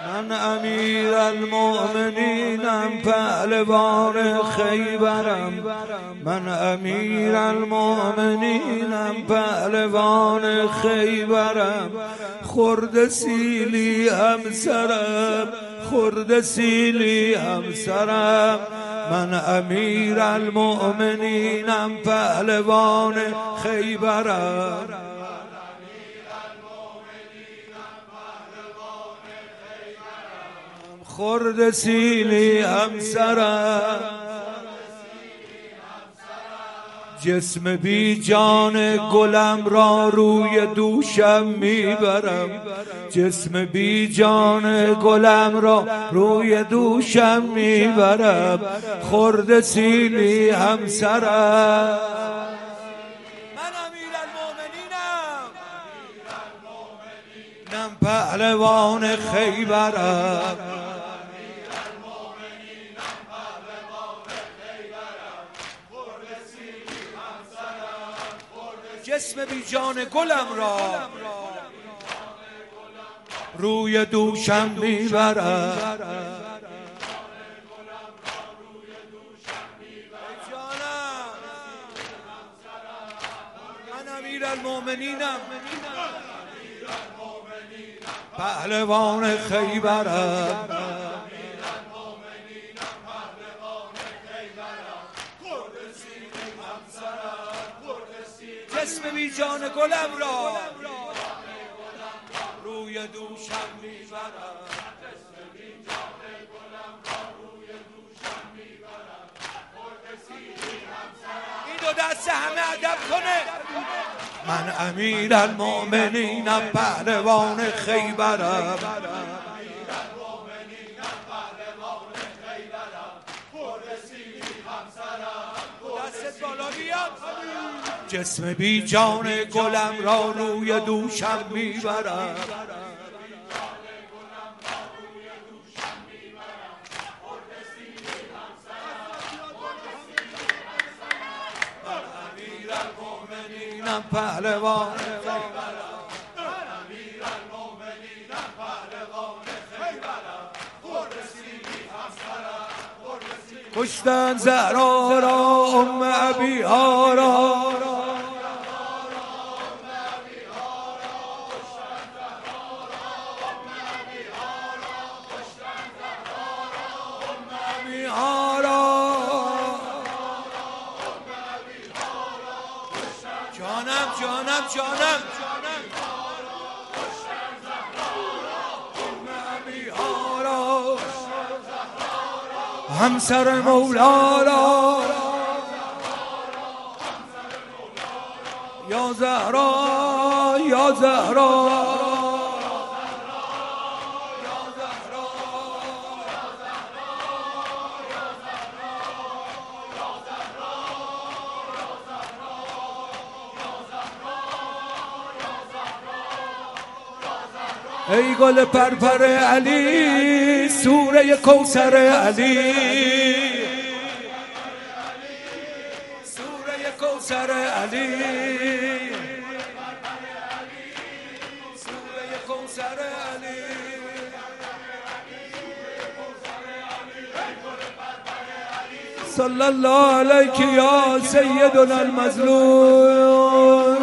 من امیر المؤمنینم پهلوان خیبرم، من امیر المؤمنینم پهلوان خیبرم، خرد سیلی همسرم، خرد سیلی همسرم، من امیر المؤمنینم پهلوان خیبرم. خرد سیلی همسرم، جسم بی جان گلم را روی دوشم میبرم، جسم بی جان گلم را روی دوشم میبرم، خرد سیلی همسرم. من امیر المؤمنینم، نم پهلوان خیبرم، جسم بی جان گلم را روی دوشم میبرم. من امیر المؤمنینم پهلوان خیبرم، جسم بی جان گلم را روی دوشم میبرم. این دو دست همه ادب کنه. من امیر المؤمنینم پهلوان خیبرم، دست بالا بیاد، جسم بی جان گلم را روی دوشم میبرم. امیر المؤمنینم پهلوان خیبرم، امیر المؤمنینم پهلوان خیبرم، خرد سیلی همسرم، کشتن زهرا را ام ابیها را، جانم جانم جانم همسر مولا را، یا زهرا یا زهرا، ای گل پرپر علی، سوره کوثر علی، سوره کوثر علی، سوره کوثر علی، صلی الله علیک یا سیدنا المظلوم.